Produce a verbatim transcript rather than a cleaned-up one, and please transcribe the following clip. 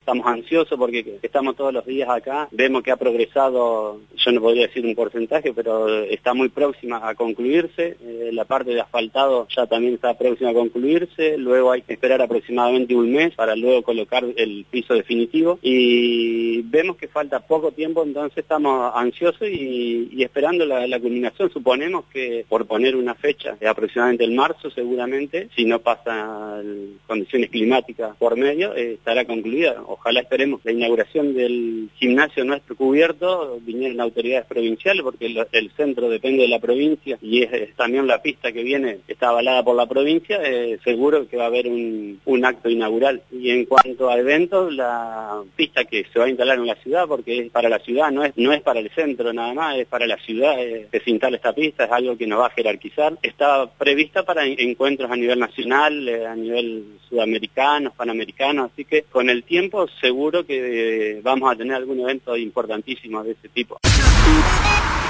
estamos ansiosos porque estamos todos los días acá, vemos que ha progresado, yo no podría decir un porcentaje, pero está muy próxima a concluirse, eh, la parte de asfaltado ya también está próxima a concluirse, luego hay que esperar aproximadamente un mes para luego colocar el piso definitivo y vemos que falta poco tiempo, entonces estamos ansiosos y, y esperando la, la culminación. Suponemos que por poner una fecha, de aproximadamente el marzo seguramente, si no pasan condiciones climáticas por medio, eh, estará concluida. Ojalá esperemos la inauguración del gimnasio nuestro cubierto, vinieron autoridades provinciales porque el, el centro depende de la provincia y es, es también la pista que viene, está avalada por la provincia, eh, seguro que va a haber un, un acto inaugural. Y en cuanto a eventos, la pista que se va a instalar en la ciudad, porque es para la ciudad, no es, no es para el centro nada más, es para la ciudad, eh, que se instala esta pista, es algo que nos va a jerarquizar. Está prevista para encuentros a nivel nacional, eh, a nivel sudamericano, panamericano, así que con el tiempo seguro que eh, vamos a tener algún evento importantísimo de ese tipo.